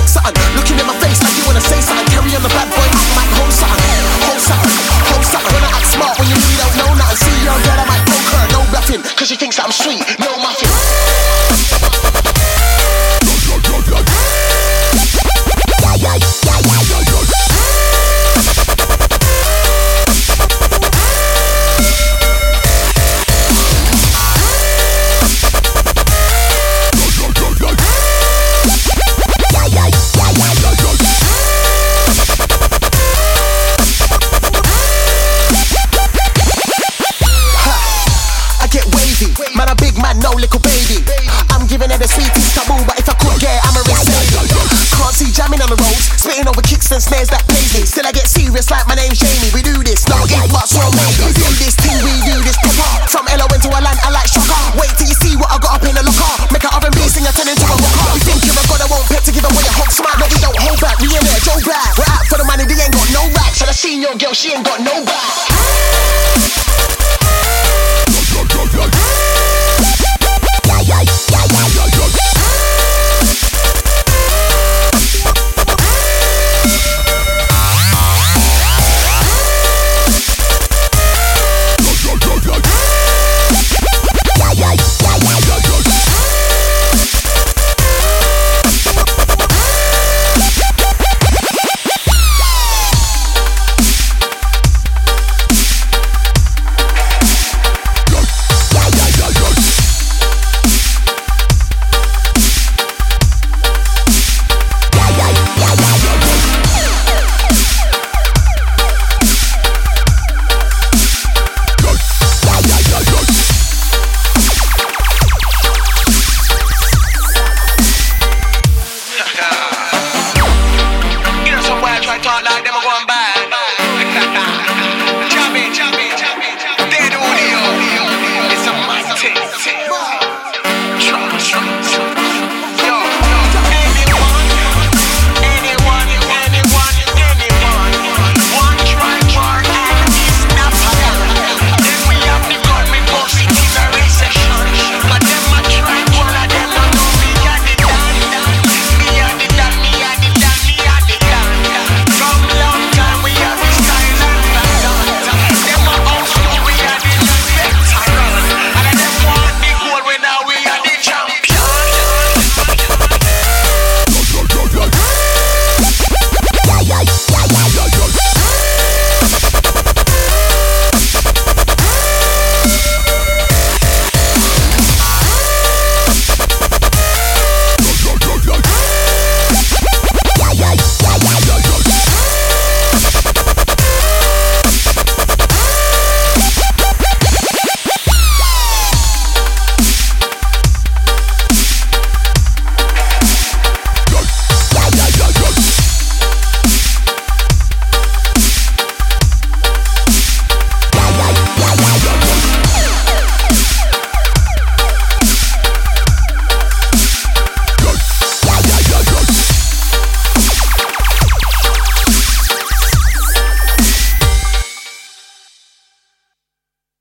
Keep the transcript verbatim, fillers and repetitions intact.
like something. Looking in my face like you wanna say something. Carry on the bad boy, I might hold something. Hold something, hold something. When I act smart, when you really don't know nothing. See your girl, I might poke her, no bluffing. Cause she thinks that I'm sweet, no muffin. Man, a big man, no little baby. I'm giving her the sweetest taboo, but if I could get, I'm a risk. Can't see jamming on the roads, spitting over kicks and snares that plays me. Still I get serious like my name's Jamie. We do this, no if buts, no maybe. We do this thing, we do this proper. From L O N to a land, I like shocker. Wait till you see what I got up in the locker. Make an R and B singer turn into a rocker. We think you're a god, I won't pet to give away a hot smile. No, we don't hold back, we in there, Joe Black. We're out for the money, they ain't got no racks. And I seen your girl, she ain't got no back.